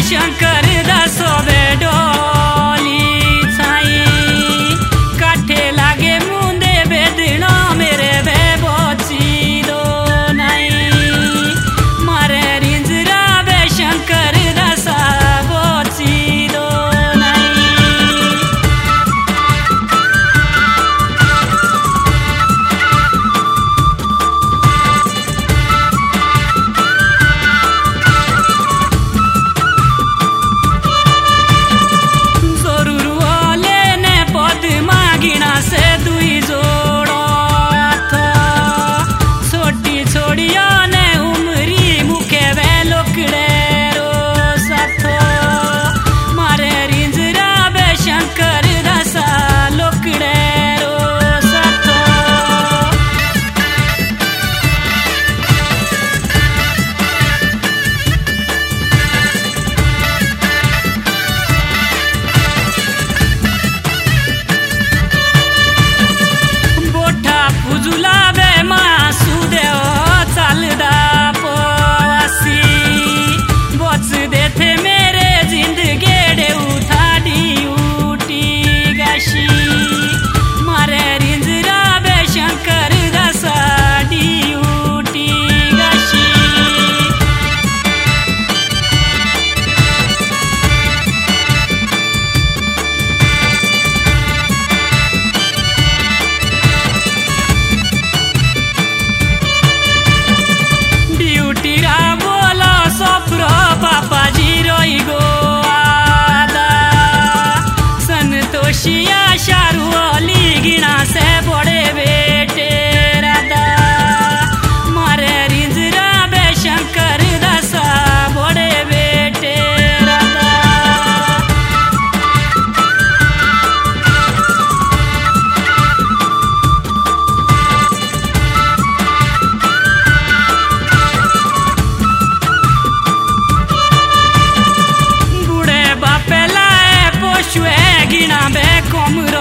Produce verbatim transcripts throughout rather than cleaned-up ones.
शंकर दसो बेडोली छाई काठे लागे मुंदे बेदना मेरे बे बोची दो नहीं मारे रिंजरा बे शंकर दसा बोची दो से दुई जोड़ो था छोटी छोड़िया ने उमरी मुखे वे लोकड़े रो साथो मारे रिंजरा बे शंकर दसा लोकड़े रो साथो जुला बे मासू देव चालदा पवासी बोच देते मेरे जिंदगी डे उठाडी उठी गाशी मारे रिंजरा बे शंकर दसा डी उठी गाशी टीरा बोला सप्रो पापा जीरोई गो आदा संतोषिया शारू अली गिना से बड़े बेटे राधा मारे रिंजरा बे शंकर दसा बड़े बेटे राधा गिना बे कम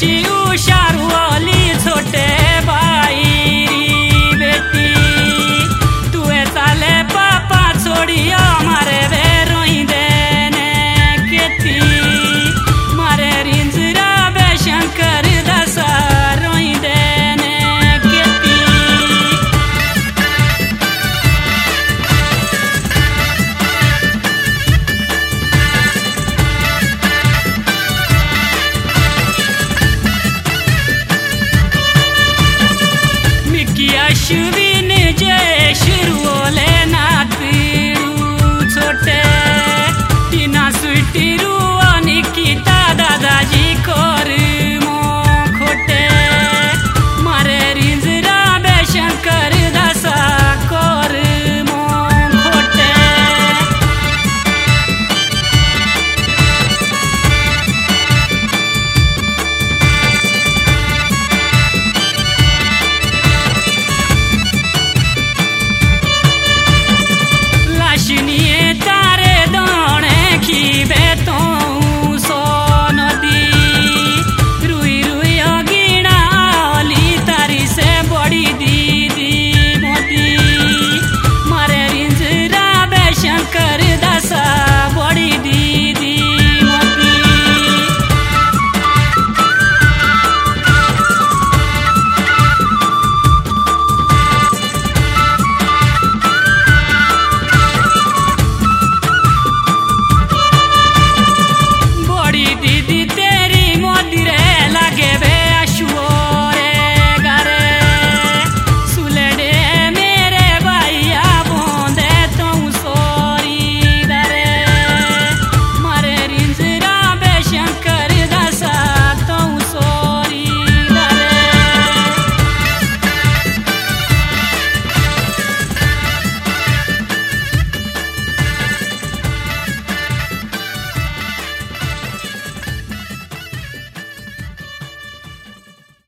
देशी उशारू वाली छोटे भाई री बेटी तू चाले पापा छोड़िया मारे वे रोई देने खेती मारे रिंजरा बेशंकर दसा रोई देने खेती मिकिया शुभी ने जय शुरू